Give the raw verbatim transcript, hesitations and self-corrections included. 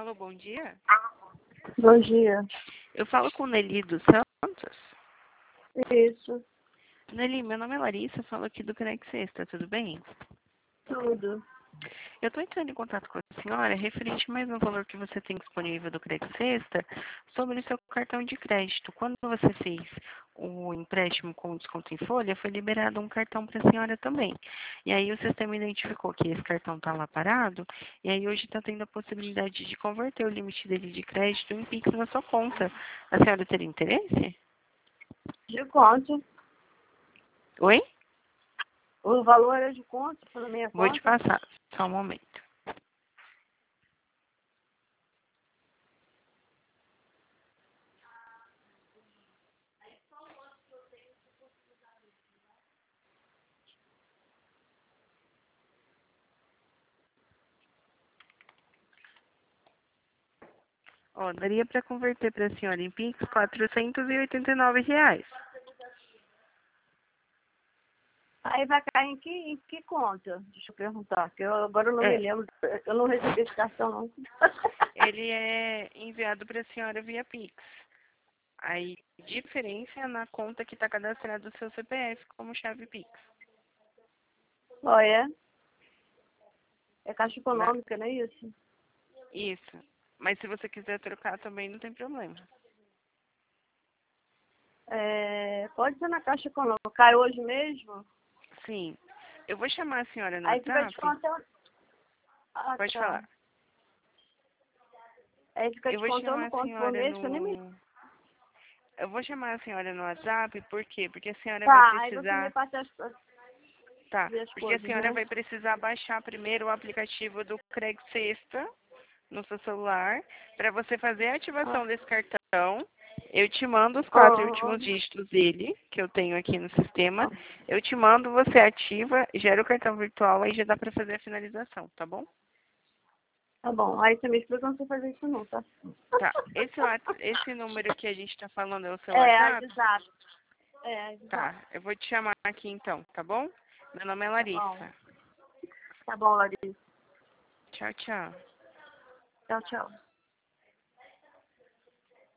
Alô, bom dia. Bom dia. Eu falo com Nelly dos Santos. Isso, Nelly, meu nome é Larissa, eu falo aqui do Connect Sexta, tudo bem? tudo. Eu estou entrando em contato com a senhora referente mais um valor que você tem disponível do Connect Sexta sobre o seu cartão de crédito. Quando você fez o empréstimo com desconto em folha, foi liberado um cartão para a senhora também. E aí o sistema identificou que esse cartão está lá parado, e aí hoje está tendo a possibilidade de converter o limite dele de crédito em Pix na sua conta. A senhora teria interesse? De conta. Oi? O valor é de conta pela minha Vou te conta? passar, só um momento. Ó, daria para converter para a senhora em Pix quatrocentos e oitenta e nove reais. Aí vai cair em que, em que conta? Deixa eu perguntar, que eu, agora eu não me É, lembro. Eu não recebi esse cartão, não. ele é enviado para a senhora via Pix. Aí, diferença é na conta que está cadastrado o seu C P F como chave Pix. Olha, é Caixa Né? Econômica, não é isso? Isso. Mas se você quiser trocar também não tem problema. É, pode ser na Caixa Econômica. Cai hoje mesmo? Sim. Eu vou chamar a senhora no Aí fica WhatsApp. descontando. Ah, Pode tá. falar. Aí fica Eu vou descontando chamar a quanto por senhora mês, que eu nem me... no... Eu vou chamar a senhora no WhatsApp, por quê? Porque a senhora vai Tá, aí você me precisar... passa as, Tá, as porque a coisas, senhora né? vai precisar baixar primeiro o aplicativo do Craig Sexta no seu celular para você fazer a Ah, ativação desse cartão. Eu te mando os quatro ah, últimos dígitos dele, que eu tenho aqui no sistema. ah. Eu te mando, você ativa, gera o cartão virtual, aí já dá para fazer a finalização, tá bom? Tá bom, aí você me explica, eu não sei fazer isso não, tá? Tá, esse, Whats- esse número que a gente está falando é o seu É, WhatsApp? exato. É, exato. Tá, eu vou te chamar aqui então, tá bom? Meu nome é Tá bom. Larissa. Tá bom, Larissa. Tchau, tchau. Tchau, tchau.